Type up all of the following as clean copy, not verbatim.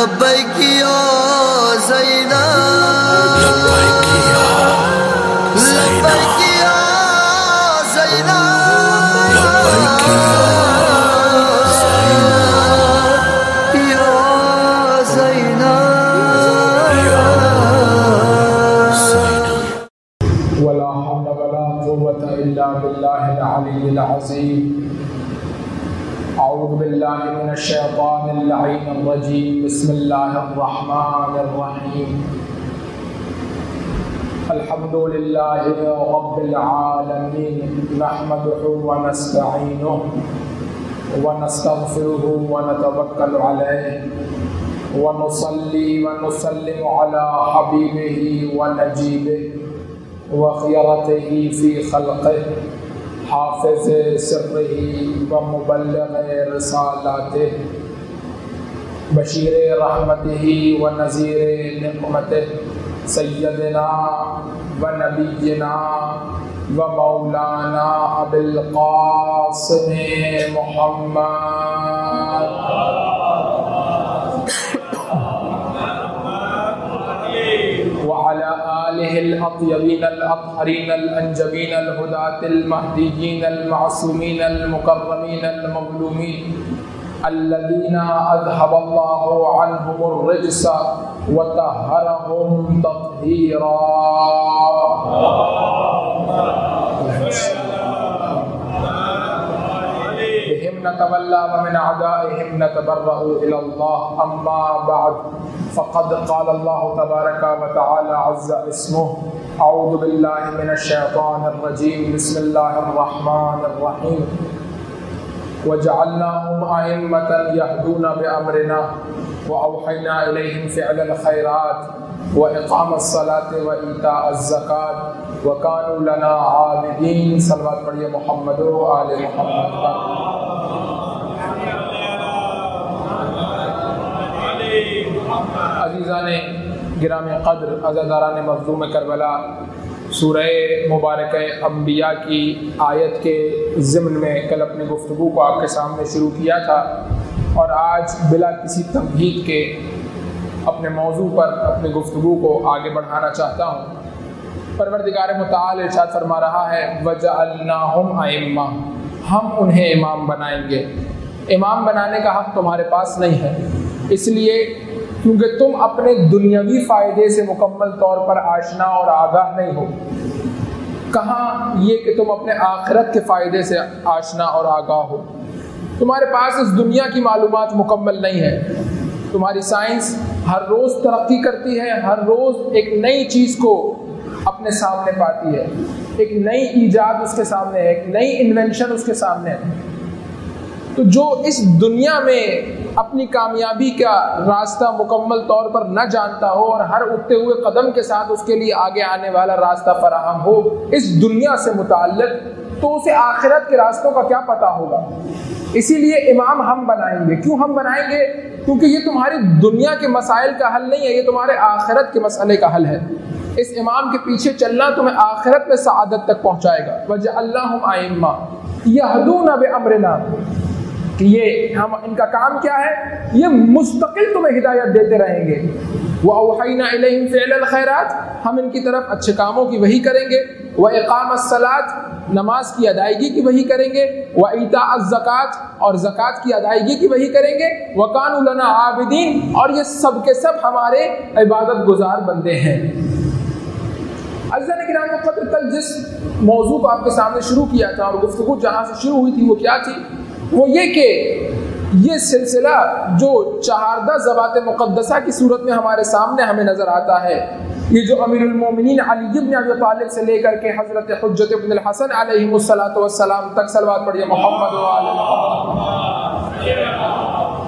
لبیک یا زینب لبیک یا لبیک یا زینب لبیک یا زینب ولا حول ولا قوة إلا بالله العلي العظيم. أعوذ بالله من الشيطان اللعين الرجيم. بسم الله الرحمن الرحيم. الحمد لله رب العالمين، نحمده ونستعينه ونستغفره ونتوكل عليه ونصلي ونسلم على حبيبه ونجيبه وخيرته في خلقه حافظ سره ومبلغ رسالاته بشير رحمته ونذير نقمته سيدنا ونبينا ومولانا أبي القاسم محمد وعلى آله الأطيبين الأطهرين الأنجبين الهداة المهديين المعصومين المكرمين المظلومين الذين أذهب الله عنهم الرجس وطهرهم تطهيرا. بهم نتولى ومن أعدائهم نتبرأ إلى الله. أما بعد فقد قال الله تبارك وتعالى عز اسمه. أعوذ بالله من الشيطان الرجيم. بسم الله الرحمن الرحيم. وجعلناهم أئمة يهدون بأمرنا وأوحينا إليهم فعل الخيرات وإقام الصلاة وإيتاء الزكاة وكانوا لنا عابدين. صلوات پڑھیے محمد و آل محمد. عزیزان گرامی قدر، عزاداران مظلوم کربلا، سورہ مبارکہ انبیاء کی آیت کے ضمن میں کل اپنی گفتگو کو آپ کے سامنے شروع کیا تھا، اور آج بلا کسی تمہید کے اپنے موضوع پر اپنی گفتگو کو آگے بڑھانا چاہتا ہوں. پروردگار متعال ارشاد فرما رہا ہے وَجَعَلْنَاهُمْ أَئِمَّةً، ہم انہیں امام بنائیں گے. امام بنانے کا حق تمہارے پاس نہیں ہے، اس لیے کیونکہ تم اپنے دنیاوی فائدے سے مکمل طور پر آشنا اور آگاہ نہیں ہو. کہاں یہ کہ تم اپنے آخرت کے فائدے سے آشنا اور آگاہ ہو. تمہارے پاس اس دنیا کی معلومات مکمل نہیں ہے. تمہاری سائنس ہر روز ترقی کرتی ہے، ہر روز ایک نئی چیز کو اپنے سامنے پاتی ہے، ایک نئی ایجاد اس کے سامنے ہے، ایک نئی انوینشن اس کے سامنے ہے. تو جو اس دنیا میں اپنی کامیابی کا راستہ مکمل طور پر نہ جانتا ہو اور ہر اٹھتے ہوئے قدم کے ساتھ اس کے لیے آگے آنے والا راستہ فراہم ہو اس دنیا سے متعلق، تو اسے آخرت کے راستوں کا کیا پتہ ہوگا. اسی لیے امام ہم بنائیں گے. کیوں ہم بنائیں گے؟ کیونکہ یہ تمہاری دنیا کے مسائل کا حل نہیں ہے، یہ تمہارے آخرت کے مسئلے کا حل ہے. اس امام کے پیچھے چلنا تمہیں آخرت میں سعادت تک پہنچائے گا. وَجَعَلْنَاهُمْ أَئِمَّةً يَهْدُونَ بِأَمْرِنَا، کہ یہ ان کا کام کیا ہے؟ یہ مستقل تمہیں ہدایت دیتے رہیں گے. وَأَوْحَيْنَا إِلَيْهِمْ فِعْلَ الْخَيْرَاتِ، ہم ان کی طرف اچھے کاموں کی وحی کریں گے. وَإِقَامَ الصَّلَاةِ، نماز کی ادائیگی کی وحی کریں گے. وَإِيتَاءَ الزَّكَاةِ، اور زکوٰۃ کی ادائیگی کی وحی کریں گے. وَكَانُوا لَنَا عَابِدِينَ، اور یہ سب کے سب ہمارے عبادت گزار بندے ہیں. عزیزان کرام قدر، کل جس موضوع کو آپ کے سامنے شروع کیا تھا اور گفتگو جہاں سے شروع ہوئی تھی وہ کیا تھی؟ وہ یہ کہ یہ سلسلہ جو 14 ذوات مقدسہ کی صورت میں ہمارے سامنے ہمیں نظر آتا ہے، یہ جو امیر المومنین علی بن ابی طالب سے لے کر کے حضرت حجت ابن الحسن علیہ السلام تک، صلوات پڑھیے محمد و آل محمد،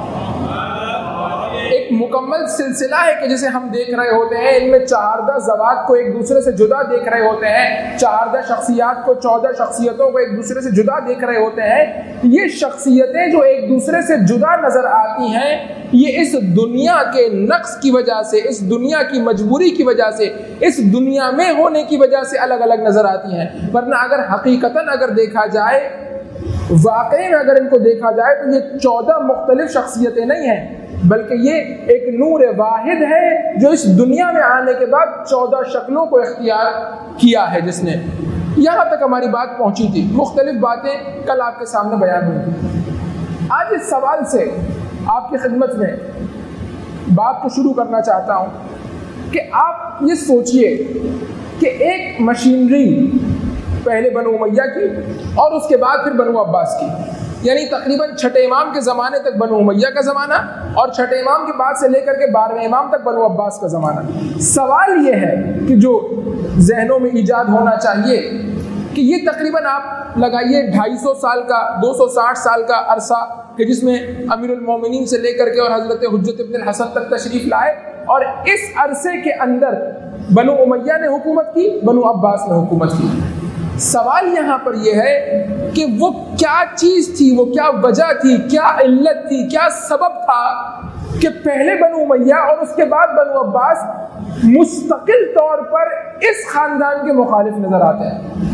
ایک مکمل سلسلہ ہے کہ جسے ہم دیکھ رہے ہوتے ہیں. ان میں 14 ذوات کو ایک دوسرے سے جدا دیکھ رہے ہوتے ہیں، 14 شخصیات کو، 14 شخصیتوں کو ایک دوسرے سے جدا دیکھ رہے ہوتے ہیں. یہ شخصیتیں جو ایک دوسرے سے جدا نظر آتی ہیں، یہ اس دنیا کے نقص کی وجہ سے، اس دنیا کی مجبوری کی وجہ سے، اس دنیا میں ہونے کی وجہ سے الگ الگ نظر آتی ہیں. ورنہ اگر حقیقتاً اگر دیکھا جائے، واقعی میں اگر ان کو دیکھا جائے تو یہ 14 مختلف شخصیتیں نہیں ہیں، بلکہ یہ ایک نور واحد ہے جو اس دنیا میں آنے کے بعد 14 شکلوں کو اختیار کیا ہے جس نے. یہاں تک ہماری بات پہنچی تھی. مختلف باتیں کل آپ کے سامنے بیان ہوئی تھی. آج اس سوال سے آپ کی خدمت میں بات کو شروع کرنا چاہتا ہوں کہ آپ یہ سوچئے کہ ایک مشینری پہلے بنو امیہ کی اور اس کے بعد پھر بنو عباس کی، یعنی تقریباً چھٹے امام کے زمانے تک بنو امیہ کا زمانہ اور چھٹے امام کے بعد سے لے کر کے 12ویں امام تک بنو عباس کا زمانہ. سوال یہ ہے کہ جو ذہنوں میں ایجاد ہونا چاہیے کہ یہ تقریباً آپ لگائیے 250 سال کا 260 سال کا عرصہ کہ جس میں امیر المومنین سے لے کر کے اور حضرت حجت ابن الحسن تک تشریف لائے، اور اس عرصے کے اندر بنو امیہ نے حکومت کی، بنو عباس نے حکومت کی. سوال یہاں پر یہ ہے کہ وہ کیا چیز تھی، وہ کیا وجہ تھی، کیا علت تھی، کیا سبب تھا کہ پہلے بنو امیہ اور اس کے بعد بنو عباس مستقل طور پر اس خاندان کے مخالف نظر آتے ہیں.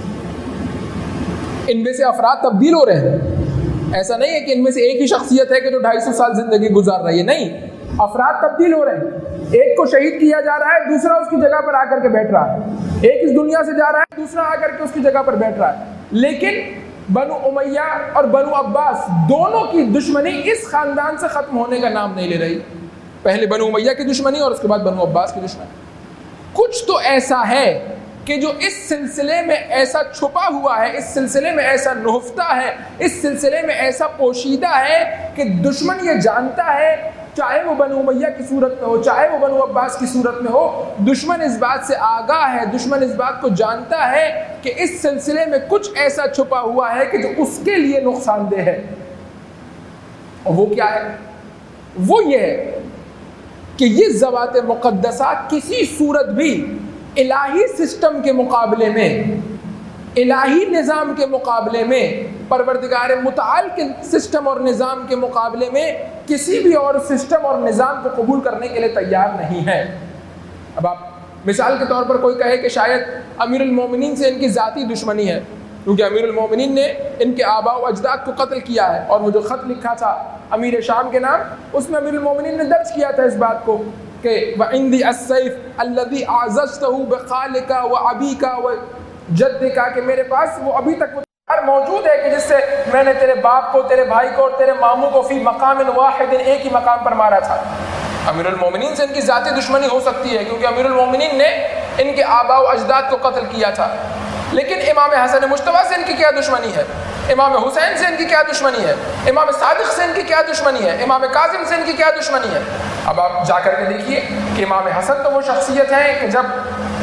ان میں سے افراد تبدیل ہو رہے ہیں، ایسا نہیں ہے کہ ان میں سے ایک ہی شخصیت ہے کہ جو 250 سال زندگی گزار رہی ہے، نہیں، افراد تبدیل ہو رہے ہیں. ایک کو شہید کیا جا رہا ہے، دوسرا اس کی جگہ پر آ کر کے بیٹھ رہا ہے. ایک اس دنیا سے جا رہا ہے، دوسرا آ کر کے اس کی جگہ پر بیٹھ رہا ہے. لیکن بنو امیہ اور بنو عباس دونوں کی دشمنی اس خاندان سے ختم ہونے کا نام نہیں لے رہی. پہلے بنو امیہ کی دشمنی اور اس کے بعد بنو عباس کی دشمنی. کچھ تو ایسا ہے کہ جو اس سلسلے میں ایسا چھپا ہوا ہے، اس سلسلے میں ایسا نہفتہ ہے، اس سلسلے میں ایسا پوشیدہ ہے کہ دشمن یہ جانتا ہے، چاہے وہ بنو امیہ کی صورت میں ہو، چاہے وہ بنو عباس کی صورت میں ہو، دشمن اس بات سے آگاہ ہے، دشمن اس بات کو جانتا ہے کہ اس سلسلے میں کچھ ایسا چھپا ہوا ہے کہ جو اس کے لیے نقصان دہ ہے. اور وہ کیا ہے؟ وہ یہ ہے کہ یہ ذوات مقدسہ کسی صورت بھی الہی سسٹم کے مقابلے میں، الہی نظام کے مقابلے میں، پروردگار متعال کے سسٹم اور نظام کے مقابلے میں کسی بھی اور سسٹم اور نظام کو قبول کرنے کے لیے تیار نہیں ہے. اب آپ مثال کے طور پر کوئی کہے کہ شاید امیر المومنین سے ان کی ذاتی دشمنی ہے کیونکہ امیر المومنین نے ان کے آباء و اجداد کو قتل کیا ہے، اور وہ جو خط لکھا تھا امیر شام کے نام، اس میں امیر المومنین نے درج کیا تھا اس بات کو کہ وَعِنْدِي السَّيْفِ الَّذِي أَعْزَزْتَهُ بِخَالِكَ وَأَبِيكَ وَجَدِّكَ، کہ میرے پاس وہ ابھی تک موجود ہے کہ جس سے میں نے تیرے باپ کو، تیرے بھائی کو اور تیرے ماموں کو فی مقام واحد، ایک ہی مقام پر مارا تھا. امیر المومنین سے ان کی ذاتی دشمنی ہو سکتی ہے کیونکہ امیر المومنین نے ان کے آباء و اجداد کو قتل کیا تھا، لیکن امام حسن مجتبیٰ سے ان کی کیا دشمنی ہے؟ امام حسین سے ان کی کیا دشمنی ہے؟ امام صادق سے ان کی کیا دشمنی ہے؟ امام کاظم سے ان کی کیا دشمنی ہے؟ اب آپ جا کر کے دیکھیے کہ امام حسن تو وہ شخصیت ہے کہ جب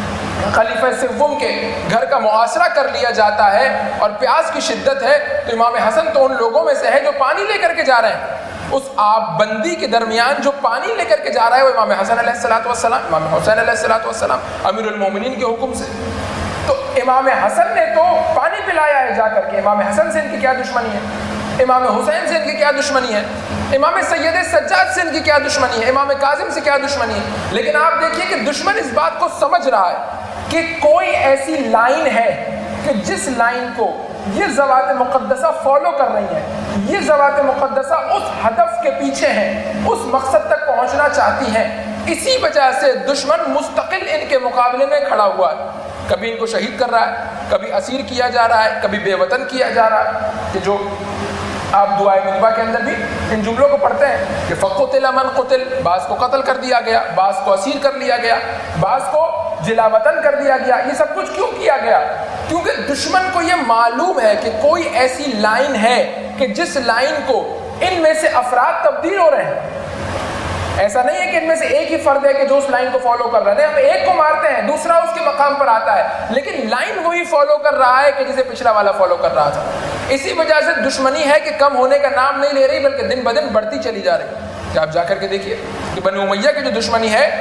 خلیفہ سوم کے گھر کا محاصرہ کر لیا جاتا ہے اور پیاس کی شدت ہے تو امام حسن تو ان لوگوں میں سے ہے جو پانی لے کر کے جا رہے ہیں. اس آب بندی کے درمیان جو پانی لے کر کے جا رہا ہے وہ امام حسن علیہ السلام، امام حسین علیہ السلام امیر المومنین کے حکم سے. تو امام حسن نے تو پانی پلایا ہے جا کر کے. امام حسن سے ان کی کیا دشمنی ہے؟ امام حسین سے ان کی کیا دشمنی ہے؟ امام سید سجاد سے ان کی کیا دشمنی ہے؟ امام کاظم سے کیا دشمنی ہے؟ لیکن آپ دیکھیے کہ دشمن اس بات کو سمجھ رہا ہے کہ کوئی ایسی لائن ہے کہ جس لائن کو یہ ذوات مقدسہ فالو کر رہی ہیں، یہ ذوات مقدسہ اس ہدف کے پیچھے ہیں، اس مقصد تک پہنچنا چاہتی ہیں. اسی وجہ سے دشمن مستقل ان کے مقابلے میں کھڑا ہوا ہے. کبھی ان کو شہید کر رہا ہے، کبھی اسیر کیا جا رہا ہے، کبھی بے وطن کیا جا رہا ہے. کہ جو آپ دعائے نجبہ کے اندر بھی ان جملوں کو پڑھتے ہیں کہ فقتل من قتل، بعض کو قتل کر دیا گیا، بعض کو اسیر کر لیا گیا، بعض کو جلا وطن کر دیا گیا. یہ سب کچھ کیوں کیا گیا؟ کیونکہ دشمن کو یہ معلوم ہے کہ کوئی ایسی لائن ہے کہ جس لائن کو ان میں سے افراد تبدیل ہو رہے ہیں. ایسا نہیں ہے کہ ان میں سے ایک ہی فرد ہے کہ جو اس لائن کو فالو کر رہا ہے. ہم ایک کو مارتے ہیں، دوسرا اس کے مقام پر آتا ہے، لیکن لائن وہی فالو کر رہا ہے کہ جسے پچھلا والا فالو کر رہا تھا. اسی وجہ سے دشمنی ہے کہ کم ہونے کا نام نہیں لے رہی بلکہ دن بدن بڑھتی چلی جا رہی. کہ آپ جا کر کے دیکھیے کہ بنو امیہ کی جو دشمنی ہے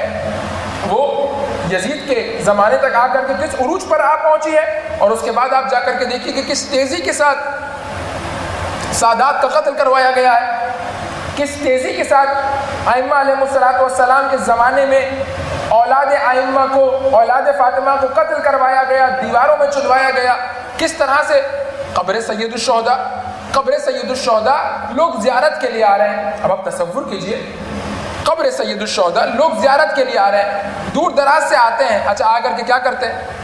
وہ یزید کے زمانے تک آ کر کے کس عروج پر آ پہنچی ہے، اور اس کے بعد آپ جا کر کے دیکھیے کہ کس تیزی کے ساتھ سادات کا قتل کروایا گیا ہے، کس تیزی کے ساتھ ائمہ علیہ السلام کے زمانے میں اولاد ائمہ کو، اولاد فاطمہ کو قتل کروایا گیا، دیواروں میں چلوایا گیا. کس طرح سے قبر سید الشہداء لوگ زیارت کے لیے آ رہے ہیں. اب آپ تصور کیجئے قبر سید الشہداء لوگ زیارت کے لیے آ رہے ہیں، دور دراز سے آتے ہیں. اچھا آ کر کے کیا کرتے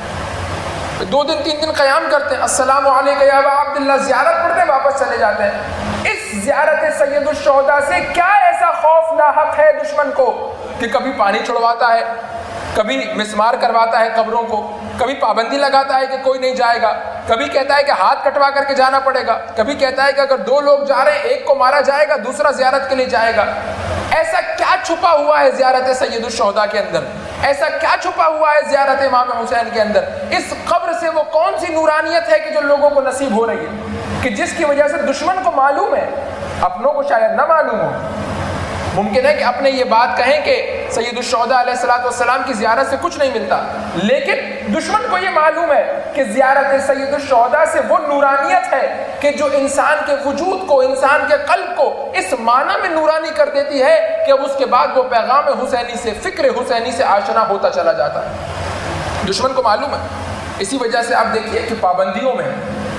ہیں؟ 2 دن 3 دن قیام کرتے ہیں، السلام علیکم یا ابا عبداللہ، زیارت پڑھتے ہیں، واپس چلے جاتے ہیں. اس زیارت سید الشہداء سے کیا ایسا خوف لاحق ہے دشمن کو کہ کبھی پانی چھڑواتا ہے، کبھی مسمار کرواتا ہے قبروں کو، کبھی پابندی لگاتا ہے کہ کوئی نہیں جائے گا، کبھی کہتا ہے کہ ہاتھ کٹوا کر کے جانا پڑے گا، کبھی کہتا ہے کہ اگر 2 لوگ جا رہے ہیں ایک کو مارا جائے گا دوسرا زیارت کے لیے جائے گا. ایسا کیا چھپا ہوا ہے زیارت سید الشہداء کے اندر؟ ایسا کیا چھپا ہوا ہے زیارت امام حسین کے اندر؟ اس قبر سے وہ کون سی نورانیت ہے کہ جو لوگوں کو نصیب ہو رہی ہے، کہ جس کی وجہ سے دشمن کو معلوم ہے، اپنوں کو شاید نہ معلوم ہو. ممکن ہے کہ اپنے یہ بات کہیں کہ سید الشہداء علیہ السلام کی زیارت سے کچھ نہیں ملتا، لیکن دشمن کو یہ معلوم ہے کہ زیارت سید الشہداء سے وہ نورانیت ہے کہ جو انسان کے وجود کو، انسان کے قلب کو اس معنی میں نورانی کر دیتی ہے کہ اب اس کے بعد وہ پیغام حسینی سے، فکر حسینی سے آشنا ہوتا چلا جاتا ہے. دشمن کو معلوم ہے. اسی وجہ سے آپ دیکھیے کہ پابندیوں میں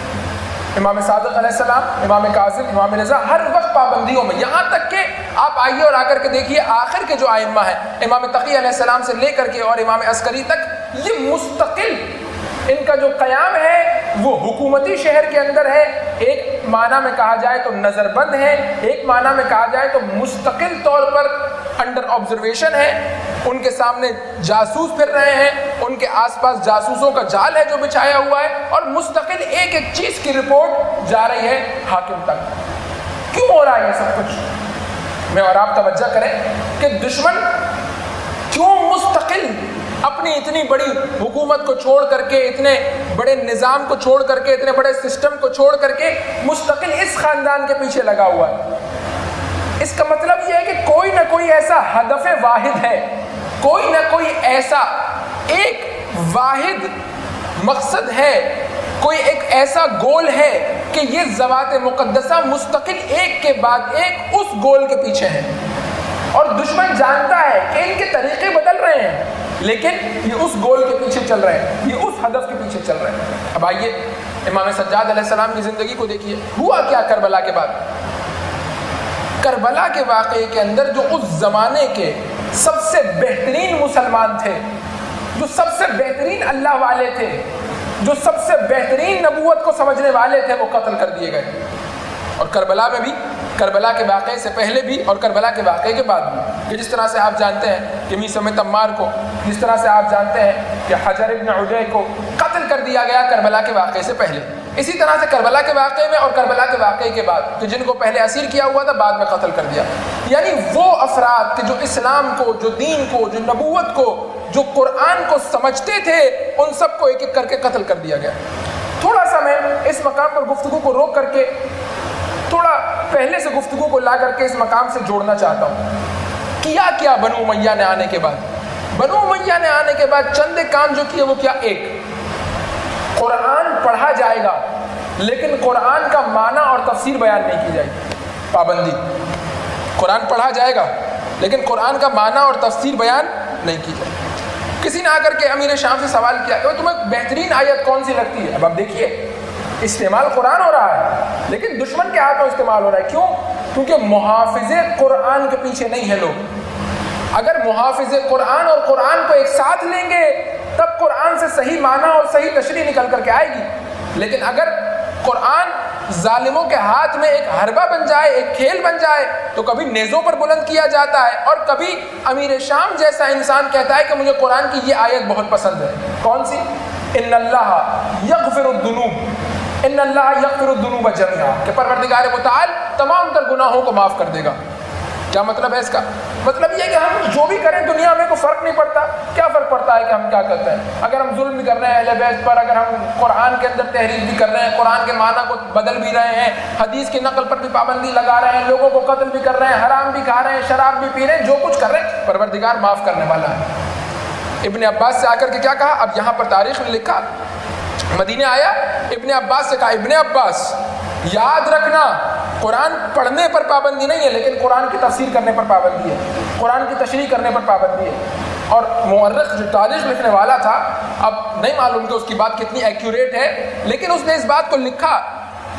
امام صادق علیہ السلام، امام کاظم، امام رضا ہر وقت پابندیوں میں، یہاں تک کہ آپ آئیے اور آ کر کے دیکھیے آخر کے جو ائمہ ہیں امام تقی علیہ السلام سے لے کر کے اور امام عسکری تک، یہ مستقل ان کا جو قیام ہے وہ حکومتی شہر کے اندر ہے. ایک معنی میں کہا جائے تو نظر بند ہے، ایک معنی میں کہا جائے تو مستقل طور پر انڈر آبزرویشن ہے. ان کے سامنے جاسوس پھر رہے ہیں، ان کے آس پاس جاسوسوں کا جال ہے جو بچھایا ہوا ہے، اور مستقل ایک ایک چیز کی رپورٹ جا رہی ہے حاکم تک. کیوں ہو رہا ہے یہ سب کچھ؟ میں اور آپ توجہ کریں کہ دشمن کیوں مستقل اپنی اتنی بڑی حکومت کو چھوڑ کر کے، اتنے بڑے نظام کو چھوڑ کر کے، اتنے بڑے سسٹم کو چھوڑ کر کے مستقل اس خاندان کے پیچھے لگا ہوا ہے؟ اس کا مطلب یہ ہے کہ کوئی نہ کوئی ایسا ہدف واحد ہے، کوئی نہ کوئی ایسا ایک واحد مقصد ہے، کوئی ایک ایسا گول ہے کہ یہ ذوات مقدسہ مستقل ایک کے بعد ایک اس گول کے پیچھے ہیں. اور دشمن جانتا ہے کہ ان کے طریقے بدل رہے ہیں، لیکن یہ اس گول کے پیچھے چل رہے ہیں، یہ اس ہدف کے پیچھے چل رہے ہیں. اب آئیے امام سجاد علیہ السلام کی زندگی کو دیکھیے. ہوا کیا کربلا کے بعد؟ کربلا کے واقعے کے اندر جو اس زمانے کے سب سے بہترین مسلمان تھے، جو سب سے بہترین اللہ والے تھے، جو سب سے بہترین نبوت کو سمجھنے والے تھے، وہ قتل کر دیے گئے. اور کربلا میں بھی، کربلا کے واقعے سے پہلے بھی اور کربلا کے واقعے کے بعد بھی، کہ جس طرح سے آپ جانتے ہیں کہ میثم تمار کو، جس طرح سے آپ جانتے ہیں کہ حجر ابن عدی کو قتل کر دیا گیا کربلا کے واقعے سے پہلے، اسی طرح سے کربلا کے واقعے میں اور کربلا کے واقعے کے بعد کہ جن کو پہلے اسیر کیا ہوا تھا بعد میں قتل کر دیا. یعنی وہ افراد کہ جو اسلام کو، جو دین کو، جو نبوت کو، جو قرآن کو سمجھتے تھے، ان سب کو ایک ایک کر کے قتل کر دیا گیا. تھوڑا سا میں اس مقام پر گفتگو کو روک کر کے تھوڑا پہلے سے گفتگو کو لا کر کے اس مقام سے جوڑنا چاہتا ہوں. کیا بنو امیہ نے آنے کے بعد، بنو امیہ نے آنے کے بعد چند کام جو کیے وہ کیا؟ ایک، قرآن پڑھا جائے گا لیکن قرآن کا معنی اور تفسیر بیان نہیں کی جائے گی. پابندی، قرآن پڑھا جائے گا لیکن قرآن کا معنی اور تفسیر بیان نہیں کی جائے گی. کسی نے آ کر کے امیر شام سے سوال کیا کہ تمہیں بہترین آیت کون سی لگتی ہے؟ اب آپ دیکھیے استعمال قرآن ہو رہا ہے لیکن دشمن کے ہاتھوں استعمال ہو رہا ہے. کیوں؟ کیونکہ محافظ قرآن کے پیچھے نہیں ہیں لوگ. اگر محافظ قرآن اور قرآن کو ایک ساتھ لیں گے تب قرآن سے صحیح معنی اور صحیح تشریح نکل کر کے آئے گی. لیکن اگر قرآن ظالموں کے ہاتھ میں ایک حربہ بن جائے، ایک کھیل بن جائے، تو کبھی نیزوں پر بلند کیا جاتا ہے اور کبھی امیر شام جیسا انسان کہتا ہے کہ مجھے قرآن کی یہ آیت بہت پسند ہے. کون سی؟ ان اللہ یغفر الذنوب، ان اللہ یغفر الذنوب جميعا، کہ پروردگار متعال تمام تر گناہوں کو معاف کر دے گا. کیا مطلب ہے اس کا؟ مطلب یہ کہ ہم جو بھی کریں دنیا میں کوئی فرق نہیں پڑتا. کیا فرق پڑتا ہے کہ ہم کیا کرتے ہیں؟ اگر ہم ظلم بھی کر رہے ہیں اہل بیت پر، اگر ہم قرآن کے اندر تحریف بھی کر رہے ہیں، قرآن کے معنی کو بدل بھی رہے ہیں، حدیث کی نقل پر بھی پابندی لگا رہے ہیں، لوگوں کو قتل بھی کر رہے ہیں، حرام بھی کھا رہے ہیں، شراب بھی پی رہے ہیں، جو کچھ کر رہے ہیں پروردگار معاف کرنے والا ہے. ابن عباس سے آ کر کے کیا کہا؟ اب یہاں پر تاریخ میں لکھا، مدینے آیا، ابن عباس سے کہا ابن عباس یاد رکھنا قرآن پڑھنے پر پابندی نہیں ہے لیکن قرآن کی تفسیر کرنے پر پابندی ہے، قرآن کی تشریح کرنے پر پابندی ہے. اور مورخ جو تاریخ لکھنے والا تھا، اب نہیں معلوم کہ اس کی بات کتنی ایکوریٹ ہے، لیکن اس نے اس بات کو لکھا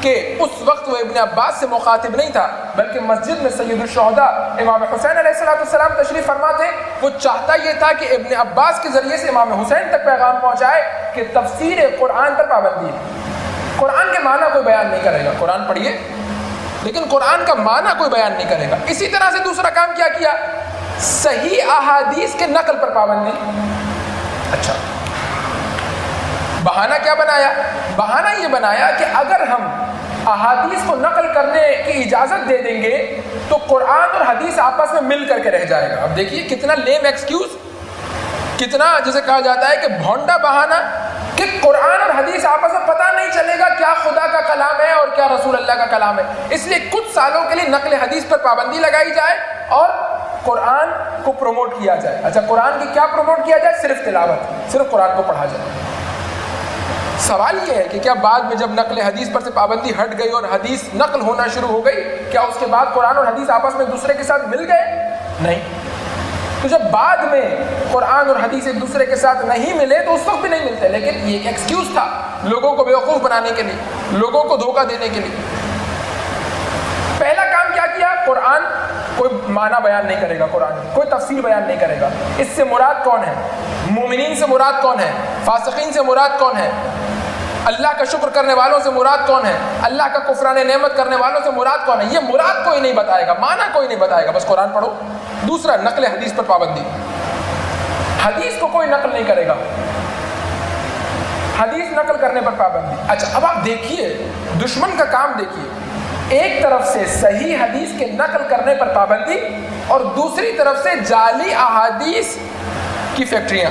کہ اس وقت وہ ابن عباس سے مخاطب نہیں تھا، بلکہ مسجد میں سید الشہداء امام حسین علیہ السلام تشریف فرما تھے. وہ چاہتا یہ تھا کہ ابن عباس کے ذریعے سے امام حسین تک پیغام پہنچائے کہ تفسیر قرآن پر پابندی ہے. قرآن کے معنی کوئی بیان نہیں کرے گا، قرآن پڑھیے لیکن قرآن کا معنی کوئی بیان نہیں کرے گا. اسی طرح سے دوسرا کام کیا کیا؟ صحیح احادیث کے نقل پر پابندی. اچھا، بہانہ کیا بنایا؟ بہانہ یہ بنایا کہ اگر ہم احادیث کو نقل کرنے کی اجازت دے دیں گے تو قرآن اور حدیث آپس میں مل کر کے رہ جائے گا. اب دیکھیے کتنا لیم ایکسکیوز، کتنا جسے کہا جاتا ہے کہ بھونڈا بہانہ، کہ قرآن اور حدیث آپس میں پتہ نہیں چلے گا کیا خدا کا کلام ہے اور کیا رسول اللہ کا کلام ہے. اس لیے کچھ سالوں کے لیے نقل حدیث پر پابندی لگائی جائے اور قرآن کو پروموٹ کیا جائے. اچھا، قرآن کی کیا پروموٹ کیا جائے؟ صرف تلاوت، صرف قرآن کو پڑھا جائے. سوال یہ ہے کہ کیا بعد میں جب نقل حدیث پر سے پابندی ہٹ گئی اور حدیث نقل ہونا شروع ہو گئی، کیا اس کے بعد قرآن اور حدیث آپس میں دوسرے کے ساتھ مل گئے؟ نہیں. تو جب بعد میں قرآن اور حدیث ایک دوسرے کے ساتھ نہیں ملے تو اس وقت بھی نہیں ملتے، لیکن یہ ایک ایکسکیوز تھا لوگوں کو بیوقوف بنانے کے لیے، لوگوں کو دھوکہ دینے کے لیے. پہلا کام کیا کیا؟ قرآن کوئی معنی بیان نہیں کرے گا، قرآن کوئی تفسیر بیان نہیں کرے گا. اس سے مراد کون ہے؟ مومنین سے مراد کون ہے؟ فاسقین سے مراد کون ہے؟ اللہ کا شکر کرنے والوں سے مراد کون ہے؟ اللہ کا کفران نعمت کرنے والوں سے مراد کون ہے؟ یہ مراد کوئی نہیں بتائے گا، معنی کوئی نہیں بتائے گا، بس قرآن پڑھو. دوسرا، نقل حدیث پر پابندی. حدیث کو کوئی نقل نہیں کرے گا، حدیث نقل کرنے پر پابندی. اچھا، اب آپ دیکھیے دشمن کا کام دیکھیے. ایک طرف سے صحیح حدیث کے نقل کرنے پر پابندی اور دوسری طرف سے جعلی احادیث کی فیکٹریاں،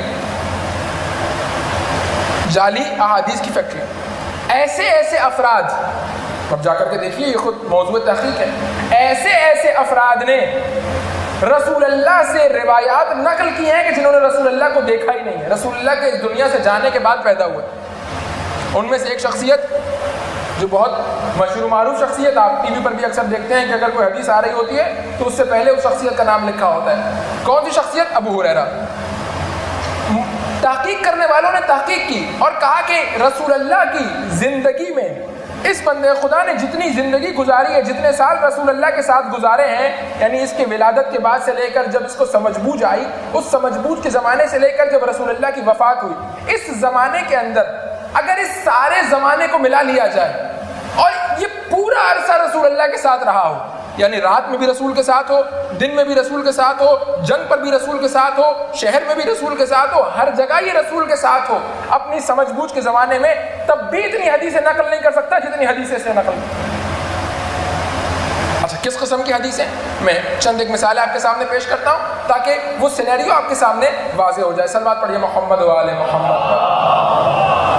جعلی احادیث کی فیکٹریاں. ایسے افراد، اب جا کر کے دیکھیے یہ خود موضوع تحقیق ہے، ایسے افراد نے رسول اللہ سے روایات نقل کی ہیں کہ جنہوں نے رسول اللہ کو دیکھا ہی نہیں ہے، رسول اللہ کے اس دنیا سے جانے کے بعد پیدا ہوئے. ان میں سے ایک شخصیت جو بہت مشہور معروف شخصیت، آپ ٹی وی پر بھی اکثر دیکھتے ہیں کہ اگر کوئی حدیث آ رہی ہوتی ہے تو اس سے پہلے اس شخصیت کا نام لکھا ہوتا ہے. کون سی شخصیت؟ ابو ہریرہ. تحقیق کرنے والوں نے تحقیق کی اور کہا کہ رسول اللہ کی زندگی میں اس بندے خدا نے جتنی زندگی گزاری ہے، جتنے سال رسول اللہ کے ساتھ گزارے ہیں، یعنی اس کے ولادت کے بعد سے لے کر جب اس کو سمجھ بوجھ آئی، اس سمجھ بوجھ کے زمانے سے لے کر جب رسول اللہ کی وفات ہوئی، اس زمانے کے اندر اگر اس سارے زمانے کو ملا لیا جائے اور یہ پورا عرصہ رسول اللہ کے ساتھ رہا ہو، یعنی رات میں بھی رسول کے ساتھ ہو، دن میں بھی رسول کے ساتھ ہو، جنگ پر بھی رسول کے ساتھ ہو، شہر میں بھی رسول کے ساتھ ہو، ہر جگہ یہ رسول کے ساتھ ہو اپنی سمجھ بوجھ کے زمانے میں، تب بھی اتنی حدیثیں نقل نہیں کر سکتا جتنی حدیثیں سے نقل. اچھا، کس قسم کی حدیثیں؟ میں چند ایک مثالیں آپ کے سامنے پیش کرتا ہوں تاکہ وہ سینیریو آپ کے سامنے واضح ہو جائے. صلوات پڑھیے محمد و آل محمد.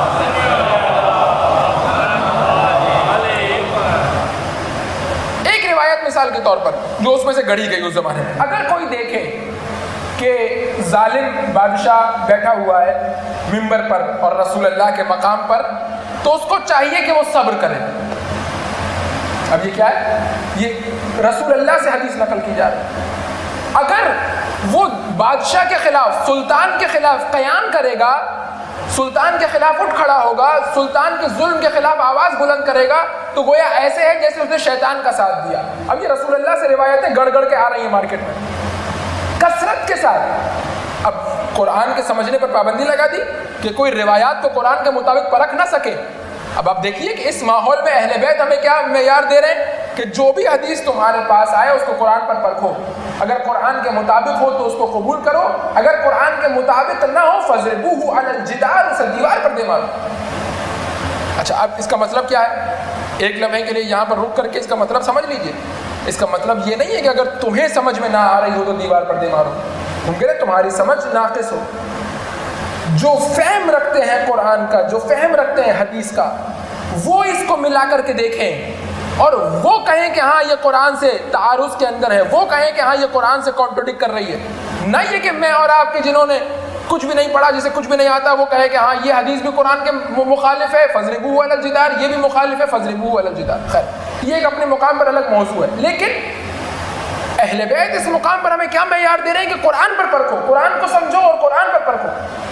مثال کے طور پر جو اس میں سے گڑھی گئی اس زمانے میں، اگر کوئی دیکھے کہ ظالم بادشاہ بیٹھا ہوا ہے منبر پر اور رسول اللہ کے مقام پر، تو اس کو چاہیے کہ وہ صبر کرے. اب یہ کیا ہے؟ یہ رسول اللہ سے حدیث نقل کی جا رہی ہے. اگر وہ بادشاہ کے خلاف، سلطان کے خلاف قیام کرے گا، سلطان کے خلاف اٹھ کھڑا ہوگا، سلطان کے ظلم کے خلاف آواز بلند کرے گا، تو گویا ایسے ہے جیسے اس نے شیطان کا ساتھ دیا. اب یہ رسول اللہ سے روایتیں گڑ گڑ کے آ رہی ہیں مارکیٹ میں کثرت کے ساتھ. اب قرآن کے سمجھنے پر پابندی لگا دی کہ کوئی روایات کو قرآن کے مطابق پرکھ نہ سکے. اب آپ دیکھیے کہ اس ماحول میں اہل بیت ہمیں کیا معیار دے رہے ہیں کہ جو بھی حدیث تمہارے پاس آئے اس کو قرآن پر پرکھو، اگر قرآن کے مطابق ہو تو اس کو قبول کرو، اگر قرآن کے مطابق نہ ہو فَضْرِبُوهُ عَلَى الْجِدَارِ، اسے دیوار پر دے مارو. اچھا، اب اس کا مطلب کیا ہے؟ ایک لمحے کے لیے یہاں پر رک کر کے اس کا مطلب سمجھ لیجئے. اس کا مطلب یہ نہیں ہے کہ اگر تمہیں سمجھ میں نہ آ رہی ہو تو دیوار پر دے مارو. ممکن ہے تمہاری سمجھ ناقص ہو. جو فہم رکھتے ہیں قرآن کا، جو فہم رکھتے ہیں حدیث کا، وہ اس کو ملا کر کے دیکھیں اور وہ کہیں کہ ہاں یہ قرآن سے تعارض کے اندر ہے، وہ کہیں کہ ہاں یہ قرآن سے کانٹرڈکٹ کر رہی ہے. نہ یہ کہ میں اور آپ کے جنہوں نے کچھ بھی نہیں پڑھا، جسے کچھ بھی نہیں آتا، وہ کہے کہ ہاں یہ حدیث بھی قرآن کے مخالف ہے، فَضْرِبُوهُ عَلَى الْجِدَارِ، یہ بھی مخالف ہے، فَضْرِبُوهُ عَلَى الْجِدَارِ. خیر، یہ ایک اپنے مقام پر الگ موضوع ہے. لیکن اہل بیت اس مقام پر ہمیں کیا معیار دے رہے ہیں کہ قرآن پر پرکھو، قرآن کو سمجھو اور قرآن پر پرکھو.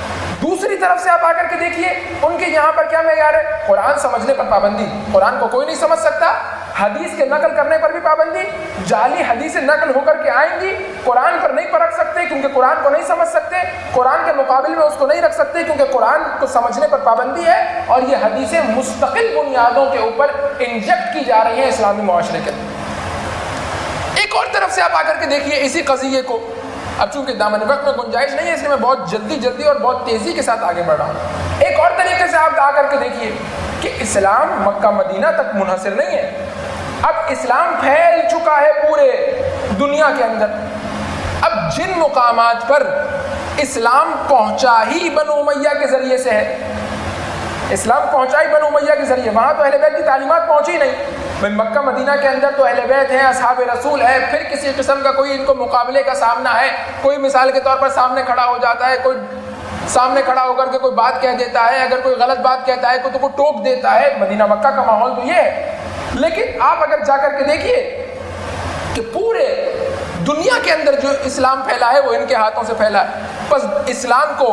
دوسری طرف سے آپ آ کر کے دیکھیے ان کے یہاں پر کیا معیار ہے؟ قرآن سمجھنے پر پابندی، قرآن کو کوئی نہیں سمجھ سکتا، حدیث کے نقل کرنے پر بھی پابندی، جعلی حدیثیں نقل ہو کر کے آئیں گی، قرآن پر نہیں پرکھ سکتے کیونکہ قرآن کو نہیں سمجھ سکتے، قرآن کے مقابل میں اس کو نہیں رکھ سکتے کیونکہ قرآن کو سمجھنے پر پابندی ہے، اور یہ حدیثیں مستقل بنیادوں کے اوپر انجیکٹ کی جا رہی ہیں اسلامی معاشرے کے اندر۔ ایک اور طرف سے آپ آ کر کے دیکھیے اسی قضیے کو، اب چونکہ دامن وقت میں گنجائش نہیں ہے اس لیے میں بہت جلدی اور بہت تیزی کے ساتھ آگے بڑھ رہا ہوں۔ ایک اور طریقے سے آپ آ کر کے دیکھیے کہ اسلام مکہ مدینہ تک منحصر نہیں ہے، اب اسلام پھیل چکا ہے پورے دنیا کے اندر۔ اب جن مقامات پر اسلام پہنچا ہی بنو امیہ کے ذریعے سے ہے، اسلام پہنچا ہی بنو امیہ کے ذریعے، وہاں تو اہل بیت کی تعلیمات پہنچی نہیں۔ مکہ مدینہ کے اندر تو اہل بیت ہیں، اصحاب رسول ہے، پھر کسی قسم کا کوئی ان کو مقابلے کا سامنا ہے، کوئی مثال کے طور پر سامنے کھڑا ہو جاتا ہے، کوئی سامنے کھڑا ہو کر کے کوئی بات کہہ دیتا ہے، اگر کوئی غلط بات کہتا ہے تو کوئی ٹوک دیتا ہے۔ مدینہ مکہ کا ماحول تو یہ ہے، لیکن آپ اگر جا کر کے دیکھیے کہ پورے دنیا کے اندر جو اسلام پھیلا ہے وہ ان کے ہاتھوں سے پھیلا ہے۔ بس اسلام کو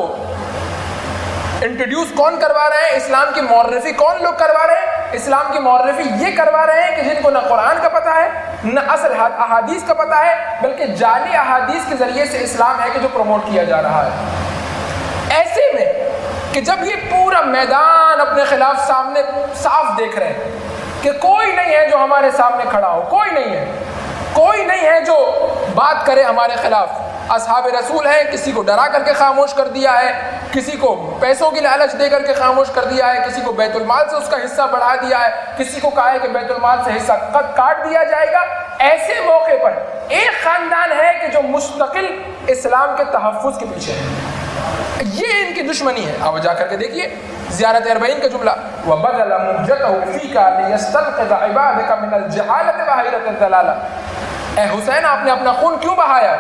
انٹروڈیوس کون کروا رہے ہیں؟ اسلام کی معرفی کون لوگ کروا رہے ہیں؟ اسلام کی معرفی یہ کروا رہے ہیں کہ جن کو نہ قرآن کا پتہ ہے نہ اصل احادیث کا پتہ ہے، بلکہ جعلی احادیث کے ذریعے سے اسلام ہے کہ جو پروموٹ کیا جا رہا ہے۔ ایسے میں کہ جب یہ پورا میدان اپنے خلاف سامنے صاف دیکھ رہے ہیں کہ کوئی نہیں ہے جو ہمارے سامنے کھڑا ہو، کوئی نہیں ہے جو بات کرے ہمارے خلاف، اصحاب رسول ہیں، کسی کو ڈرا کر کے خاموش کر دیا ہے، کسی کو پیسوں کی لالچ دے کر کے خاموش کر دیا ہے، کسی کو بیت المال سے اس کا حصہ بڑھا دیا ہے، کسی کو کہا ہے کہ بیت المال سے حصہ کاٹ دیا جائے گا۔ ایسے موقع پر ایک خاندان ہے کہ جو مستقل اسلام کے تحفظ کے پیچھے ہے، یہ ان کی دشمنی ہے۔ آپ جا کر کے دیکھیے زیارت اربعین کا جملہ، وَبَذَلَ مُهْجَتَهُ فِيكَ لِيَسْتَنْقِذَ عِبَادَكَ مِنَ الْجَهَالَةِ وَحَيْرَةِ الضَّلَالَةِ۔ اے حسین آپ نے اپنا خون کیوں بہایا؟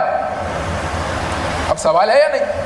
اب سوال ہے یا نہیں؟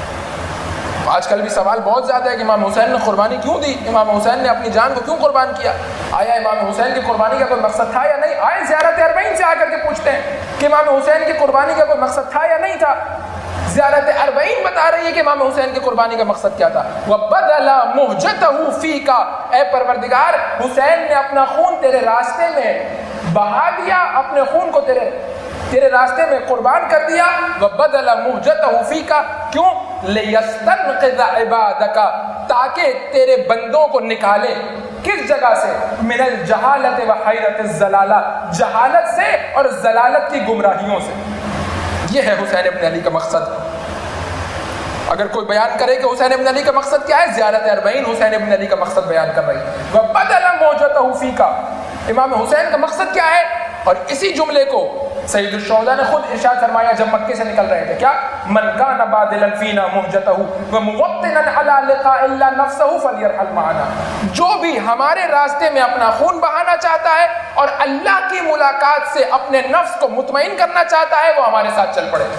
آج کل بھی سوال بہت زیادہ ہے کہ امام حسین نے قربانی کیوں دی، امام حسین نے اپنی جان کو کیوں قربان کیا؟ آیا امام حسین کی قربانی کا کوئی مقصد تھا یا نہیں؟ آئے زیارت اربعین سے آ کر کے پوچھتے ہیں کہ امام حسین کی قربانی کا کوئی مقصد تھا یا نہیں تھا؟ زیارت اربعین بتا رہی ہے کہ امام حسین کی قربانی کا مقصد کیا تھا۔ وَبَذَلَ مُهْجَتَهُ فِيكَ، اے پروردگار حسین نے اپنا خون تیرے راستے میں بہا دیا، اپنے خون کو تیرے راستے میں قربان کر دیا۔ وَبَذَلَ مُهْجَتَهُ فِيكَ، کیوں؟ لِيَسْتَنْقِذَ عِبَادَكَ، تاکہ تیرے بندوں کو نکالے کس جگہ سے؟ من الجہالت وحیرت الضلالہ، جہالت سے اور ضلالت کی گمراہیوں سے۔ یہ ہے حسین ابن علی کا مقصد۔ اگر کوئی بیان کرے کہ حسین ابن علی کا مقصد کیا ہے، زیارت اربعین حسین ابن علی کا مقصد بیان کر رہی ہے۔ وَبَذَلَ مُهْجَتَهُ فِيكَ، امام حسین کا مقصد کیا ہے؟ اور اسی جملے کو سید الشہداء نے خود ارشاد فرمایا جب مکے سے نکل رہے تھے، کیا؟ من کان باذلا فینا مہجته وموطنا علی لقاء الا نفسه فلیرحل معنا، جو بھی ہمارے راستے میں اپنا خون بہانا چاہتا ہے اور اللہ کی ملاقات سے اپنے نفس کو مطمئن کرنا چاہتا ہے وہ ہمارے ساتھ چل پڑے۔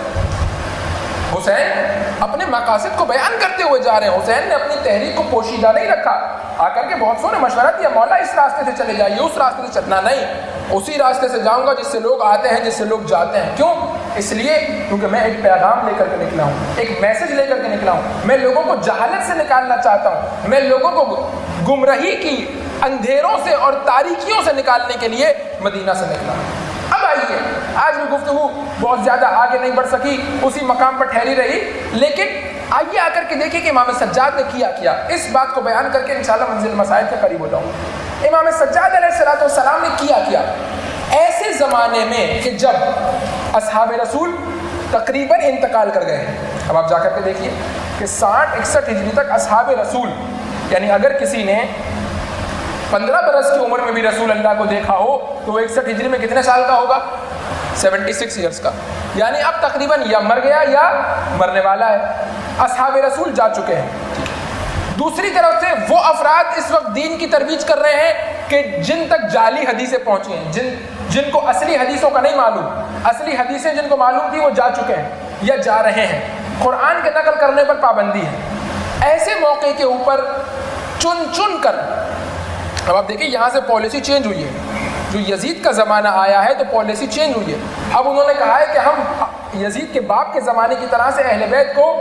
حسین اپنے مقاصد کو بیان کرتے ہوئے جا رہے ہیں، حسین نے اپنی تحریک کو پوشیدہ نہیں رکھا، آ کر کے بہت سونے مشورہ دیا، مولا اس راستے سے چلے جائیے، اس راستے سے چلنا نہیں، اسی راستے سے جاؤں گا جس سے لوگ آتے ہیں، جس سے لوگ جاتے ہیں۔ کیوں؟ اس لیے کیونکہ میں ایک پیغام لے کر کے نکلا ہوں، ایک میسج لے کر کے نکلا ہوں، میں لوگوں کو جہالت سے نکالنا چاہتا ہوں، میں لوگوں کو گمراہی کی اندھیروں سے اور تاریکیوں سے نکالنے کے لیے مدینہ سے نکلا ہوں۔ اب آئیے، آج بھی گفتگو بہت زیادہ آگے نہیں بڑھ سکی، اسی مقام پر ٹھہری رہی، لیکن آئیے آ کر کے دیکھیں کہ امام سجاد نے کیا اس بات کو بیان کر کے انشاءاللہ منزل مسائل کے قریب ہو جاؤں۔ امام سجاد علیہ السلام نے کیا ایسے زمانے میں کہ جب اصحاب رسول تقریباً انتقال کر گئے ہیں۔ اب آپ جا کر کے دیکھیے کہ 60-61 ہجری تک اصحاب رسول، یعنی اگر کسی نے 15 برس کی عمر میں بھی رسول اللہ کو دیکھا ہو تو وہ 61 ہجری میں کتنے سال کا ہوگا؟ 76 ایئرس کا، یعنی اب تقریباً یا مر گیا یا مرنے والا ہے۔ اصحاب رسول جا چکے ہیں۔ دوسری طرف سے وہ افراد اس وقت دین کی ترویج کر رہے ہیں کہ جن تک جعلی حدیثیں پہنچی ہیں، جن کو اصلی حدیثوں کا نہیں معلوم، اصلی حدیثیں جن کو معلوم تھی وہ جا چکے ہیں یا جا رہے ہیں، قرآن کے نقل کرنے پر پابندی ہے۔ ایسے موقع کے اوپر چن کر، اب آپ دیکھیں یہاں سے پالیسی چینج ہوئی ہے، جو یزید کا زمانہ آیا ہے تو پالیسی چینج ہوئی ہے۔ اب انہوں نے کہا ہے کہ ہم یزید کے باپ کے زمانے کی طرح سے اہل بیت کو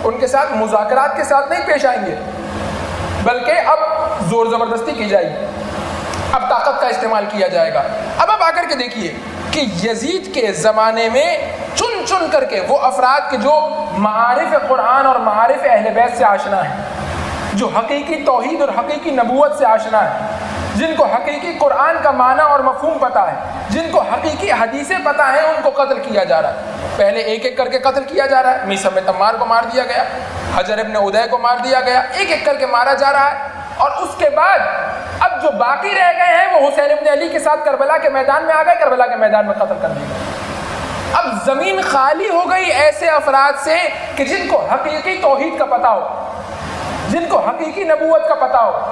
ان کے ساتھ مذاکرات کے ساتھ نہیں پیش آئیں گے، بلکہ اب زور زبردستی کی جائے گی، اب طاقت کا استعمال کیا جائے گا۔ اب آپ آ کر کے دیکھیے کہ یزید کے زمانے میں چن چن کر کے وہ افراد کے جو معارف قرآن اور معارف اہل بیت سے آشنا ہیں، جو حقیقی توحید اور حقیقی نبوت سے آشنا ہے، جن کو حقیقی قرآن کا معنی اور مفہوم پتہ ہے، جن کو حقیقی حدیثیں پتہ ہیں، ان کو قتل کیا جا رہا ہے۔ پہلے ایک ایک کر کے قتل کیا جا رہا ہے، میثم بن تمار کو مار دیا گیا، حجر ابن ادے کو مار دیا گیا، ایک ایک کر کے مارا جا رہا ہے۔ اور اس کے بعد اب جو باقی رہ گئے ہیں وہ حسین ابن علی کے ساتھ کربلا کے میدان میں آ گئے، کربلا کے میدان میں قتل کر دیے گئے۔ اب زمین خالی ہو گئی ایسے افراد سے کہ جن کو حقیقی توحید کا پتہ ہو، جن کو حقیقی نبوت کا پتہ ہو۔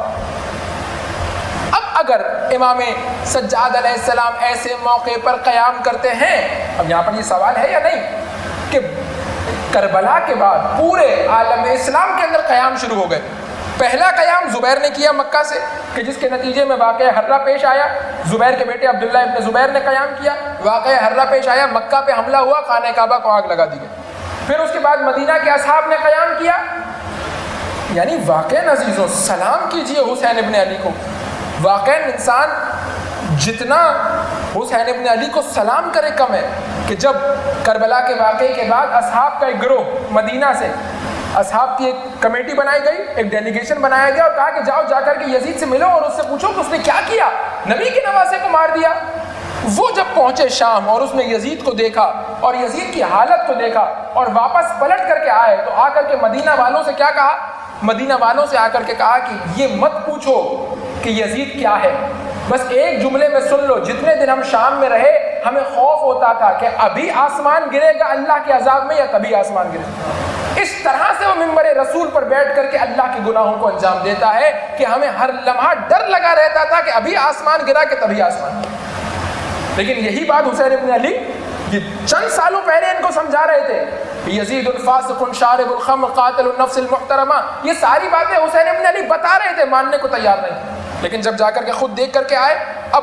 اب اگر امام سجاد علیہ السلام ایسے موقع پر قیام کرتے ہیں، اب یہاں پر یہ سوال ہے یا نہیں کہ کربلا کے بعد پورے عالم اسلام کے اندر قیام شروع ہو گئے۔ پہلا قیام زبیر نے کیا مکہ سے، کہ جس کے نتیجے میں واقعہ حرہ پیش آیا، زبیر کے بیٹے عبداللہ ابن زبیر نے قیام کیا، واقعہ حرہ پیش آیا، مکہ پہ حملہ ہوا، خانہ کعبہ کو آگ لگا دی گئی۔ پھر اس کے بعد مدینہ کے اصحاب نے قیام کیا۔ یعنی واقعہ عزیزوں سلام کیجئے حسین ابن علی کو، واقعہ انسان جتنا حسین ابن علی کو سلام کرے کم ہے کہ جب کربلا کے واقعے کے بعد اصحاب کا ایک گروہ مدینہ سے، اصحاب کی ایک کمیٹی بنائی گئی، ایک ڈیلیگیشن بنایا گیا اور کہا کہ جاؤ جا کر کے یزید سے ملو اور اس سے پوچھو کہ اس نے کیا کیا، نبی کے نواسے کو مار دیا۔ وہ جب پہنچے شام اور اس نے یزید کو دیکھا اور یزید کی حالت کو دیکھا اور واپس پلٹ کر کے آئے تو آ کر کے مدینہ والوں سے کیا کہا؟ مدینہ والوں سے آ کر کے کہا کہ یہ مت پوچھو کہ یزید کیا ہے، بس ایک جملے میں سن لو، جتنے دن ہم شام میں رہے ہمیں خوف ہوتا تھا کہ ابھی آسمان گرے گا اللہ کے عذاب میں یا تبھی آسمان گرے گا۔ اس طرح سے وہ منبر رسول پر بیٹھ کر کے اللہ کے گناہوں کو انجام دیتا ہے کہ ہمیں ہر لمحہ ڈر لگا رہتا تھا کہ ابھی آسمان گرا کہ تبھی آسمان گرا۔ لیکن یہی بات حسین ابن علی یہ چند سالوں پہلے ان کو سمجھا رہے تھے، یزید الفاسق شارب الخمر قاتل النفس المحترمہ، یہ ساری باتیں حسین ابن علی بتا رہے تھے، ماننے کو تیار نہیں تھے، لیکن جب جا کر کے خود دیکھ کر کے آئے اب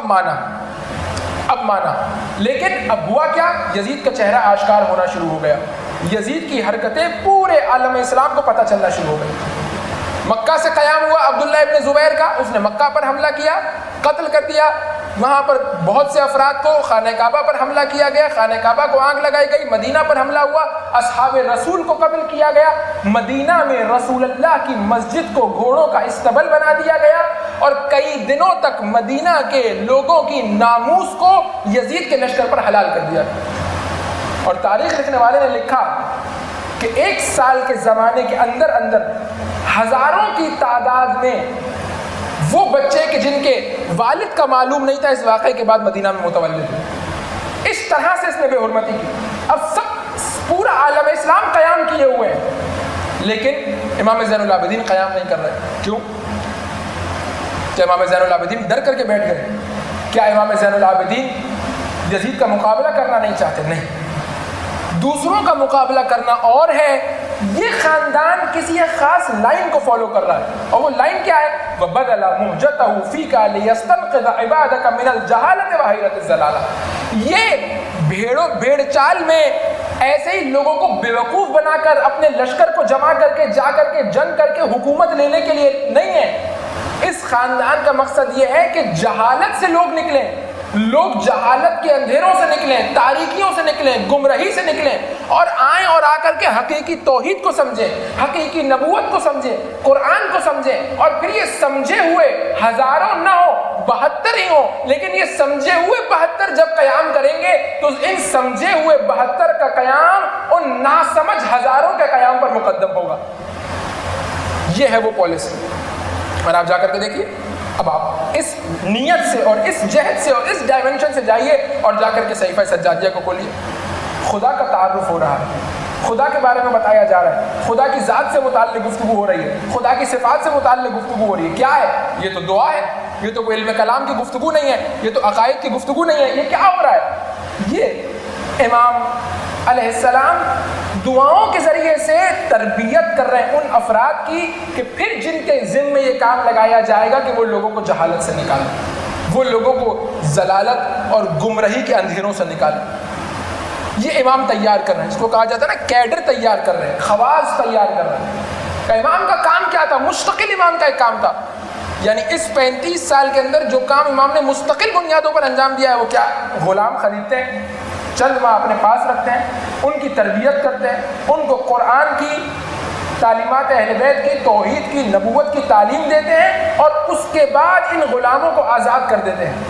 مانا۔ لیکن اب ہوا کیا؟ یزید کا چہرہ آشکار ہونا شروع ہو گیا، یزید کی حرکتیں پورے عالم اسلام کو پتہ چلنا شروع ہو گئی۔ مکہ سے قیام ہوا عبداللہ ابن زبیر کا، اس نے مکہ پر حملہ کیا، قتل کر دیا، وہاں پر بہت سے افراد کو، خانہ کعبہ پر حملہ کیا گیا، خانہ کعبہ کو آگ لگائی گئی، مدینہ پر حملہ ہوا، اصحاب رسول کو قتل کیا گیا، مدینہ میں رسول اللہ کی مسجد کو گھوڑوں کا استبل بنا دیا گیا، اور کئی دنوں تک مدینہ کے لوگوں کی ناموس کو یزید کے لشکر پر حلال کر دیا گیا۔ اور تاریخ لکھنے والے نے لکھا کہ ایک سال کے زمانے کے اندر ہزاروں کی تعداد میں وہ بچے کہ جن کے والد کا معلوم نہیں تھا اس واقعے کے بعد مدینہ میں متولد ہوئے۔ اس طرح سے اس نے بے حرمتی کی۔ اب سب پورا عالم اسلام قیام کیے ہوئے ہیں، لیکن امام زین العابدین قیام نہیں کر رہے۔ کیوں؟ کیا امام زین العابدین ڈر کر کے بیٹھ گئے؟ کیا امام زین العابدین یزید کا مقابلہ کرنا نہیں چاہتے؟ نہیں، دوسروں کا مقابلہ کرنا اور ہے، یہ خاندان کسی ایک خاص لائن کو فالو کر رہا ہے، اور وہ لائن کیا ہے؟ وَبَدَلَ مُحْجَتَهُ فِيكَ لِيَسْتَنْقِذَ عِبَادَكَ مِنَ الْجَهَالَةِ وَحَيْرَةِ الضَّلَالَةِ۔ یہ بھیڑ چال میں ایسے ہی لوگوں کو بیوقوف بنا کر اپنے لشکر کو جمع کر کے جا کر کے جنگ کر کے حکومت لینے کے لیے نہیں ہے۔ اس خاندان کا مقصد یہ ہے کہ جہالت سے لوگ نکلیں، لوگ جہالت کے اندھیروں سے نکلیں، تاریکیوں سے نکلیں، گمراہی سے نکلیں، اور آئیں اور آ کر کے حقیقی توحید کو سمجھیں، حقیقی نبوت کو سمجھیں، قرآن کو سمجھیں، اور پھر یہ سمجھے ہوئے ہزاروں نہ ہو 72 ہی ہوں، لیکن یہ سمجھے ہوئے 72 جب قیام کریں گے تو ان سمجھے ہوئے 72 کا قیام ان ناسمجھ ہزاروں کے قیام پر مقدم ہوگا۔ یہ ہے وہ پالیسی۔ اور آپ جا کر کے دیکھیے، اب آپ اس نیت سے اور اس جہد سے اور اس ڈائمنشن سے جائیے اور جا کر کے صحیفہ سجادیہ کو کھولیے۔ خدا کا تعارف ہو رہا ہے، خدا کے بارے میں بتایا جا رہا ہے، خدا کی ذات سے متعلق گفتگو ہو رہی ہے، خدا کی صفات سے متعلق گفتگو ہو رہی ہے۔ کیا ہے یہ؟ تو دعا ہے، یہ تو کوئی علم کلام کی گفتگو نہیں ہے، یہ تو عقائد کی گفتگو نہیں ہے، یہ کیا ہو رہا ہے؟ یہ امام علیہ السلام دعاؤں کے ذریعے سے تربیت کر رہے ہیں ان افراد کی کہ پھر جن کے ذمہ میں یہ کام لگایا جائے گا کہ وہ لوگوں کو جہالت سے نکالیں، وہ لوگوں کو ضلالت اور گمراہی کے اندھیروں سے نکالیں۔ یہ امام تیار کر رہے ہیں، اس کو کہا جاتا ہے نا کیڈر تیار کر رہے ہیں، خواص تیار کر رہے ہیں۔ امام کا کام کیا تھا؟ مستقل امام کا ایک کام تھا، یعنی اس 35 سال کے اندر جو کام امام نے مستقل بنیادوں پر انجام دیا ہے وہ کیا؟ غلام خریدتے ہیں، چند ماہ اپنے پاس رکھتے ہیں، ان کی تربیت کرتے ہیں، ان کو قرآن کی تعلیمات اہل بیت کی، توحید کی، نبوت کی تعلیم دیتے ہیں، اور اس کے بعد ان غلاموں کو آزاد کر دیتے ہیں،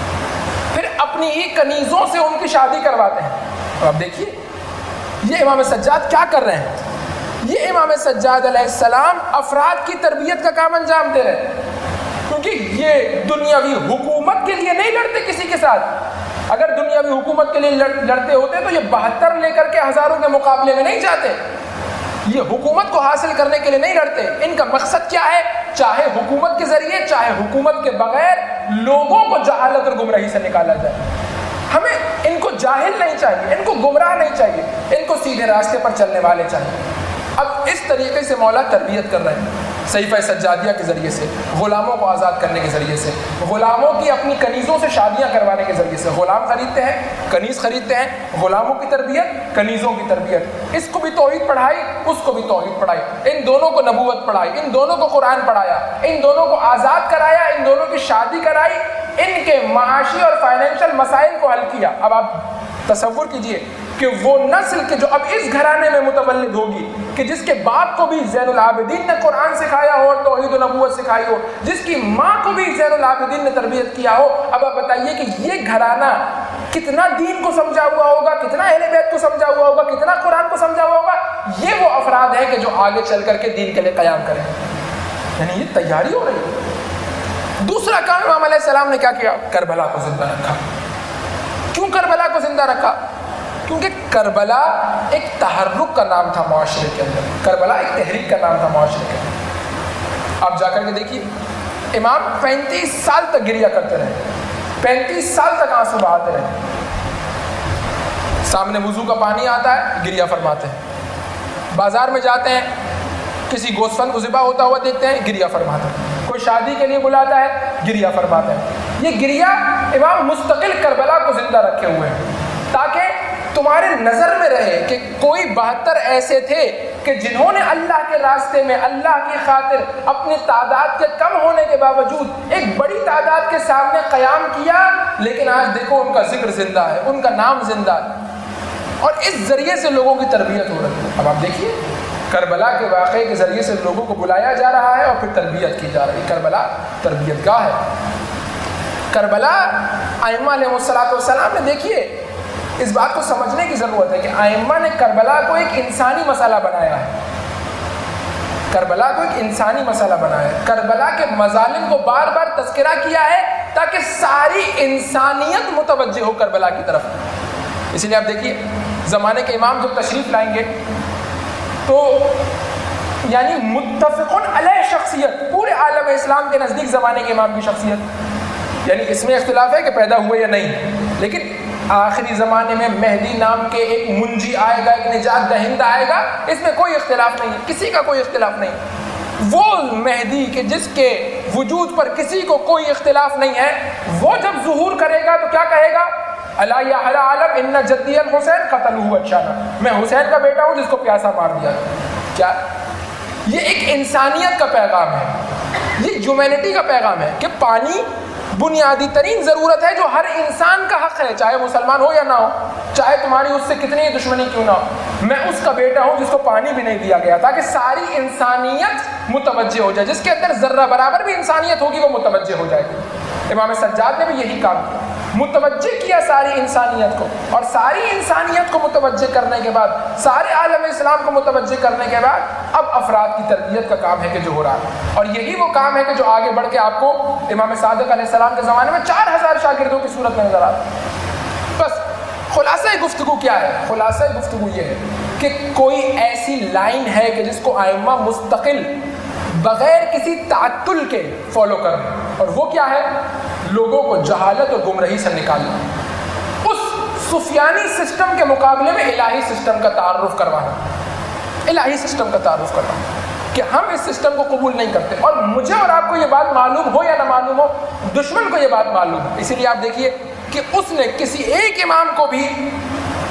پھر اپنی ہی کنیزوں سے ان کی شادی کرواتے ہیں۔ اور اب دیکھیے یہ امام سجاد کیا کر رہے ہیں، یہ امام سجاد علیہ السلام افراد کی تربیت کا کام انجام دے رہے ہیں، کیونکہ یہ دنیاوی حکومت کے لیے نہیں لڑتے کسی کے ساتھ۔ اگر دنیاوی حکومت کے لیے لڑتے ہوتے تو یہ 72 لے کر کے ہزاروں کے مقابلے میں نہیں جاتے، یہ حکومت کو حاصل کرنے کے لیے نہیں لڑتے۔ ان کا مقصد کیا ہے؟ چاہے حکومت کے ذریعے چاہے حکومت کے بغیر لوگوں کو جہالت اور گمراہی سے نکالا جائے۔ ہمیں ان کو جاہل نہیں چاہیے، ان کو گمراہ نہیں چاہیے، ان کو سیدھے راستے پر چلنے والے چاہیے۔ اب اس طریقے سے مولا تربیت کر رہے ہیں صحیفہ سجادیہ کے ذریعے سے، غلاموں کو آزاد کرنے کے ذریعے سے، غلاموں کی اپنی کنیزوں سے شادیاں کروانے کے ذریعے سے۔ غلام خریدتے ہیں، کنیز خریدتے ہیں، غلاموں کی تربیت، کنیزوں کی تربیت، اس کو بھی توحید پڑھائی، اس کو بھی توحید پڑھائی، ان دونوں کو نبوت پڑھائی، ان دونوں کو قرآن پڑھایا، ان دونوں کو آزاد کرایا، ان دونوں کی شادی کرائی، ان کے معاشی اور فائنینشل مسائل کو حل کیا۔ اب آپ تصور کیجئے کہ وہ نسل کے جو اب اس گھرانے میں متولد ہوگی، کہ جس کے باپ کو بھی زین العابدین نے قرآن سکھایا ہو اور توحید و نبوت سکھائی ہو، جس کی ماں کو بھی زین العابدین نے تربیت کیا ہو، اب آپ بتائیے کہ یہ گھرانہ کتنا دین کو سمجھا ہوا ہوگا، کتنا اہل بیت کو سمجھا ہوا ہوگا، کتنا قرآن کو سمجھا ہوا ہوگا۔ یہ وہ افراد ہیں کہ جو آگے چل کر کے دین کے لیے قیام کریں، یعنی یہ تیاری ہو رہی ہے۔ دوسرا کام امام علیہ السلام نے کیا کیا؟ کربلا کو زندہ رکھا۔ کیوں کربلا کو زندہ رکھا؟ کیونکہ کربلا ایک تحرک کا نام تھا معاشرے کے اندر، کربلا ایک تحریک کا نام تھا معاشرے کے اندر۔ آپ جا کر کے دیکھیے امام 35 سال تک گریا کرتے رہے، 35 سال تک آنسو بہاتے رہے، سامنے وضو کا پانی آتا ہے گریا فرماتے ہیں، بازار میں جاتے ہیں کسی گوسفند کو ذبح ہوتا ہوا دیکھتے ہیں گریا فرماتے ہیں، کوئی شادی کے لیے بلاتا ہے گریا فرماتے ہیں۔ یہ گریا امام مستقل کربلا کو زندہ رکھے ہوئے ہیں تاکہ تمہارے نظر میں رہے کہ کوئی 72 ایسے تھے کہ جنہوں نے اللہ کے راستے میں اللہ کی خاطر اپنی تعداد کے کم ہونے کے باوجود ایک بڑی تعداد کے سامنے قیام کیا، لیکن آج دیکھو ان کا ذکر زندہ ہے، ان کا نام زندہ ہے، اور اس ذریعے سے لوگوں کی تربیت ہو رہی ہے۔ اب آپ دیکھیے کربلا کے واقعے کے ذریعے سے لوگوں کو بلایا جا رہا ہے اور پھر تربیت کی جا رہی ہے۔ کربلا تربیت گاہ ہے۔ کربلا ائمہ علیہ السلام نے دیکھیے اس بات کو سمجھنے کی ضرورت ہے کہ ائمہ نے کربلا کو ایک انسانی مسئلہ بنایا ہے، کربلا کو ایک انسانی مسئلہ بنایا ہے، کربلا کے مظالم کو بار بار تذکرہ کیا ہے تاکہ ساری انسانیت متوجہ ہو کربلا کی طرف۔ اس لیے آپ دیکھیے زمانے کے امام جب تشریف لائیں گے تو یعنی متفقن علیہ شخصیت پورے عالم اسلام کے نزدیک زمانے کے امام کی شخصیت، یعنی اس میں اختلاف ہے کہ پیدا ہوئے یا نہیں، لیکن آخری زمانے میں مہدی نام کے ایک منجی آئے گا، ایک نجات دہندہ آئے گا، اس میں کوئی اختلاف نہیں، کسی کا کوئی اختلاف نہیں۔ وہ مہدی کہ جس کے وجود پر کسی کو کوئی اختلاف نہیں ہے، وہ جب ظہور کرے گا تو کیا کہے گا؟ الا یا اہل عالم ان جدی الحسین قتلوہ اچھانا، میں حسین کا بیٹا ہوں جس کو پیاسا مار دیا۔ کیا یہ ایک انسانیت کا پیغام ہے، یہ ہیومینٹی کا پیغام ہے کہ پانی بنیادی ترین ضرورت ہے جو ہر انسان کا حق ہے، چاہے مسلمان ہو یا نہ ہو، چاہے تمہاری اس سے کتنی دشمنی کیوں نہ ہو۔ میں اس کا بیٹا ہوں جس کو پانی بھی نہیں دیا گیا تاکہ ساری انسانیت متوجہ ہو جائے، جس کے اندر ذرہ برابر بھی انسانیت ہوگی وہ متوجہ ہو جائے گی۔ امام سجاد نے بھی یہی کام کیا، متوجہ کیا ساری انسانیت کو، اور ساری انسانیت کو متوجہ کرنے کے بعد، سارے عالم اسلام کو متوجہ کرنے کے بعد اب افراد کی تربیت کا کام ہے کہ جو ہو رہا ہے، اور یہی وہ کام ہے کہ جو آگے بڑھ کے آپ کو امام صادق علیہ السلام کے زمانے میں 4000 شاگردوں کی صورت میں نظر آتا ہے۔ بس خلاصہ گفتگو کیا ہے؟ خلاصہ گفتگو یہ ہے کہ کوئی ایسی لائن ہے کہ جس کو ائمہ مستقل بغیر کسی تعطل کے فالو کریں، اور وہ کیا ہے؟ لوگوں کو جہالت اور گمراہی سے نکالنا، اس سفیانی سسٹم کے مقابلے میں الہی سسٹم کا تعارف کروانا، الہی سسٹم کا تعارف کروانا کہ ہم اس سسٹم کو قبول نہیں کرتے۔ اور مجھے اور آپ کو یہ بات معلوم ہو یا نہ معلوم ہو، دشمن کو یہ بات معلوم ہے، اسی لیے آپ دیکھیے کہ اس نے کسی ایک امام کو بھی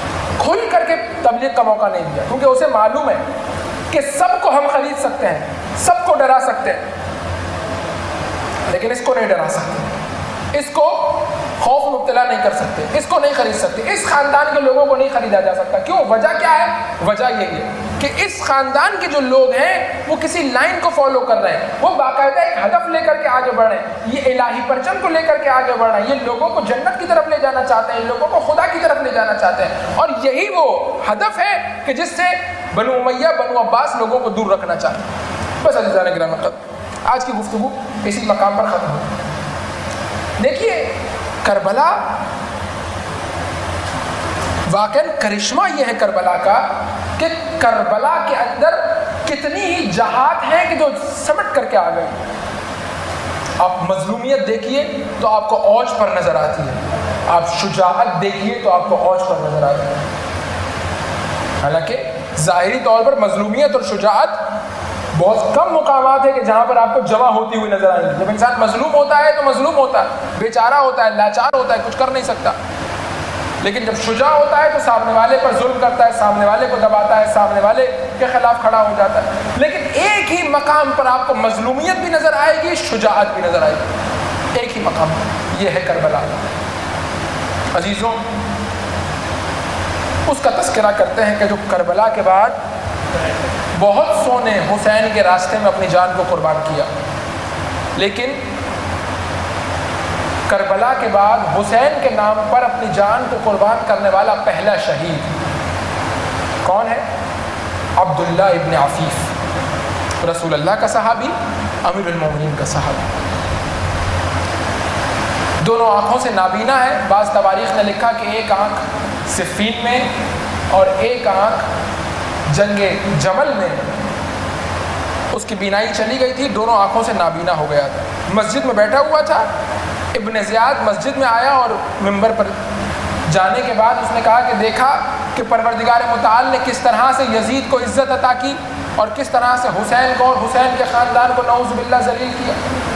کھل کر کے تبلیغ کا موقع نہیں دیا، کیونکہ اسے معلوم ہے کہ سب کو ہم خرید سکتے ہیں، سب کو ڈرا سکتے ہیں، لیکن اس کو نہیں ڈرا سکتے، اس کو خوف مبتلا نہیں کر سکتے، اس کو نہیں خرید سکتے، اس خاندان کے لوگوں کو نہیں خریدا جا سکتا۔ کیوں؟ وجہ کیا ہے؟ وجہ یہی ہے کہ اس خاندان کے جو لوگ ہیں وہ کسی لائن کو فالو کر رہے ہیں، وہ باقاعدہ ایک ہدف لے کر کے آگے بڑھ رہے ہیں، یہ الہی پرچم کو لے کر کے آگے بڑھ رہے ہیں، یہ لوگوں کو جنت کی طرف لے جانا چاہتے ہیں، لوگوں کو خدا کی طرف لے جانا چاہتے ہیں، اور یہی وہ ہدف ہے کہ جس سے بنو امیہ بنو عباس لوگوں کو دور رکھنا چاہتے ہیں۔ بس عزیزان گرامی، آج کی گفتگو اسی مقام پر ختم ہو۔ دیکھیے کربلا واقعاً کرشمہ یہ ہے کربلا کا کہ کربلا کے اندر کتنی ہی جہات ہیں کہ جو سمٹ کر کے آ گئے۔ آپ مظلومیت دیکھیے تو آپ کو اوج پر نظر آتی ہے، آپ شجاعت دیکھیے تو آپ کو اوج پر نظر آتی ہے۔ حالانکہ ظاہری طور پر مظلومیت اور شجاعت بہت کم مقامات ہے کہ جہاں پر آپ کو جمع ہوتی ہوئی نظر آئیں گی۔ جب انسان مظلوم ہوتا ہے تو مظلوم ہوتا ہے، بیچارہ ہوتا ہے، لاچار ہوتا ہے، کچھ کر نہیں سکتا، لیکن جب شجاع ہوتا ہے تو سامنے والے پر ظلم کرتا ہے، سامنے والے کو دباتا ہے، سامنے والے کے خلاف کھڑا ہو جاتا ہے۔ لیکن ایک ہی مقام پر آپ کو مظلومیت بھی نظر آئے گی، شجاعت بھی نظر آئے گی، ایک ہی مقام پر، یہ ہے کربلا۔ عزیزوں، اس کا تذکرہ کرتے ہیں کہ جو کربلا کے بعد بہت سو نے حسین کے راستے میں اپنی جان کو قربان کیا، لیکن کربلا کے بعد حسین کے نام پر اپنی جان کو قربان کرنے والا پہلا شہید کون ہے؟ عبداللہ ابن عفیف، رسول اللہ کا صحابی، امیر المومنین کا صحابی، دونوں آنکھوں سے نابینا ہے۔ بعض تواریخ نے لکھا کہ ایک آنکھ صفین میں اور ایک آنکھ جنگ جمل میں اس کی بینائی چلی گئی تھی، دونوں آنکھوں سے نابینا ہو گیا تھا۔ مسجد میں بیٹھا ہوا تھا، ابن زیاد مسجد میں آیا اور منبر پر جانے کے بعد اس نے کہا کہ دیکھا کہ پروردگار متعال نے کس طرح سے یزید کو عزت عطا کی اور کس طرح سے حسین کو اور حسین کے خاندان کو نعوذ باللہ ذلیل کیا۔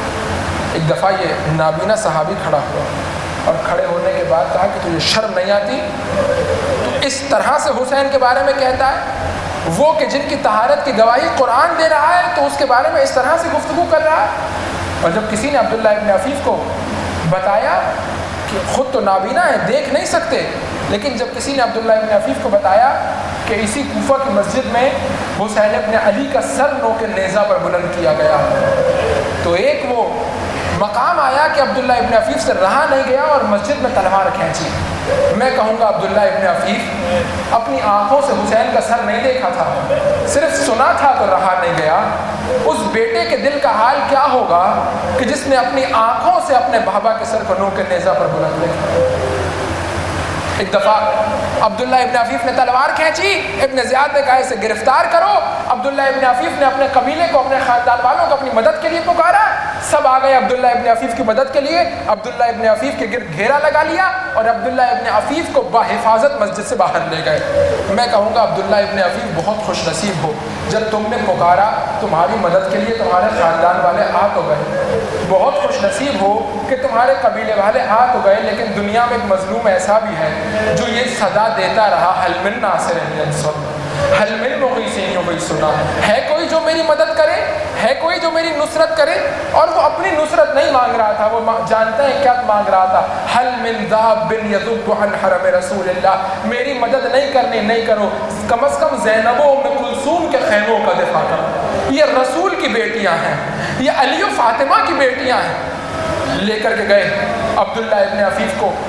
ایک دفعہ یہ نابینا صحابی کھڑا ہوا اور کھڑے ہونے کے بعد کہا کہ تجھے شرم نہیں آتی؟ تو اس طرح سے حسین کے بارے میں کہتا ہے، وہ کہ جن کی طہارت کی گواہی قرآن دے رہا ہے تو اس کے بارے میں اس طرح سے گفتگو کر رہا ہے۔ اور جب کسی نے عبداللہ ابن عفیف کو بتایا کہ خود تو نابینا ہے، دیکھ نہیں سکتے، لیکن جب کسی نے عبداللہ ابن عفیف کو بتایا کہ اسی کوفہ کی مسجد میں حسین ابن علی کا سر نو کے نیزہ پر بلند کیا گیا، تو ایک وہ مقام آیا کہ عبداللہ ابن عفیف سے رہا نہیں گیا اور مسجد میں تلوار کھینچی۔ میں کہوں گا عبداللہ ابن عفیف اپنی آنکھوں سے حسین کا سر نہیں دیکھا تھا، صرف سنا تھا تو رہا نہیں گیا۔ اس بیٹے کے دل کا حال کیا ہوگا کہ جس نے اپنی آنکھوں سے اپنے بابا کے سر کو نو کے نیزہ پر بلند دیکھا۔ ایک دفعہ عبداللہ ابن عفیف نے تلوار کھینچی، ابن زیاد نے کہا اسے گرفتار کرو۔ عبداللہ ابن عفیف نے اپنے قبیلے کو، اپنے خاندان والوں کو اپنی مدد کے لیے پکارا، سب آ گئے عبداللہ ابن عفیف کی مدد کے لیے۔ عبداللہ ابن عفیف کے گرد گھیرا لگا لیا اور عبداللہ ابن عفیف کو بحفاظت مسجد سے باہر لے گئے۔ میں کہوں گا عبداللہ ابن عفیف بہت خوش نصیب ہو، جب تم نے پکارا تمہاری مدد کے لیے تمہارے خاندان والے آ تو گئے، بہت خوش نصیب ہو کہ تمہارے قبیلے والے آ تو گئے، لیکن دنیا میں ایک مظلوم ایسا بھی ہے جو یہ صدا دیتا رہا، حل من ناصر ینصر، حل من مغیث یغیثنا، ہے کوئی جو میری مدد کرے، ہے کوئی جو میری نصرت کرے؟ اور وہ اپنی نصرت نہیں مانگ رہا تھا، وہ جانتے ہیں کیا مانگ رہا تھا؟ حل من ذاب یذب عن حرم رسول اللہ، میری مدد نہیں کرنی، نہیں کرو، کم از کم زینب و ام کلثوم کے خیموں کا دفاع کرو، یہ رسول کی بیٹیاں ہیں، یہ علی و فاطمہ کی بیٹیاں ہیں۔ لے کر کے گئے عبداللہ ابن عفیف کو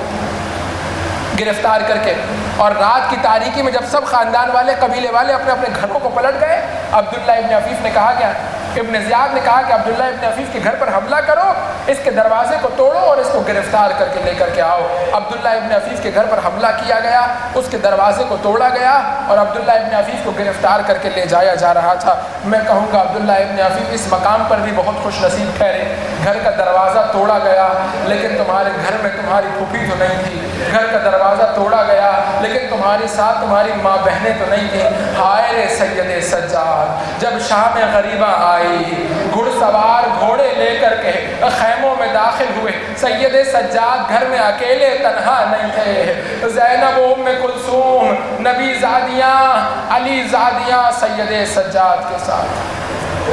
گرفتار کر کے، اور رات کی تاریکی میں جب سب خاندان والے، قبیلے والے اپنے اپنے گھروں کو پلٹ گئے، عبداللہ ابن عفیف نے کہا کہ ابن زیاد نے کہا کہ عبداللہ ابن عفیف کے گھر پر حملہ کرو، اس کے دروازے کو توڑو اور اس کو گرفتار کر کے لے کر کے آؤ۔ عبداللہ ابن عفیف کے گھر پر حملہ کیا گیا، اس کے دروازے کو توڑا گیا اور عبداللہ ابن عفیف کو گرفتار کر کے لے جایا جا رہا تھا۔ میں کہوں گا عبداللہ ابن عفیف اس مقام پر بھی بہت خوش نصیب ٹھہرے، گھر کا دروازہ توڑا گیا لیکن تمہارے گھر میں تمہاری پھوپھی تو نہیں تھی، گھر کا دروازہ توڑا گیا لیکن تمہاری ساتھ تمہاری ماں بہنیں تو نہیں تھیں۔ ہائے رے سید سجاد، جب شام غریبہ آئی آئی۔ گھڑ سوار گھوڑے لے کر کے خیموں میں داخل ہوئے، سید سجاد گھر میں اکیلے تنہا نہیں تھے، زینب و ام کلثوم، نبی زادیاں، علی زادیاں سید سجاد کے ساتھ۔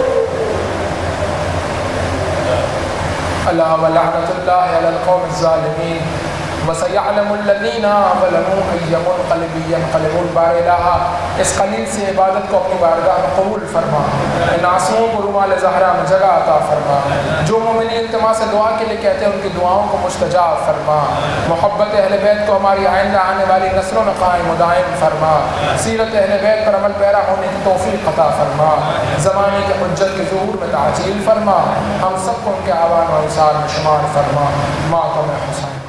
اللہ ولعنت اللہ علی القوم الظالمین وسیعلم الذین ظلموا ای منقلب ینقلبون۔ بار الہ اس قلیل سی عبادت کو اپنی بارگاہ میں قبول فرما، ان آنسوؤں کو رومال زہرا میں جگہ عطا فرما، جو مومنین التماس دعا کے لیے کہتے ہیں ان کی دعاؤں کو مستجاب فرما، محبت اہل بیت کو ہماری آئندہ آنے والی نسلوں میں قائم و دائم فرما، سیرت اہل بیت پر عمل پیرا ہونے کی توفیق عطا فرما، زمانے کے حجت کے ظہور میں تعجیل فرما، ہم سب کو ان کے آوان و انصار میں شمار فرما۔ ماتم حسین۔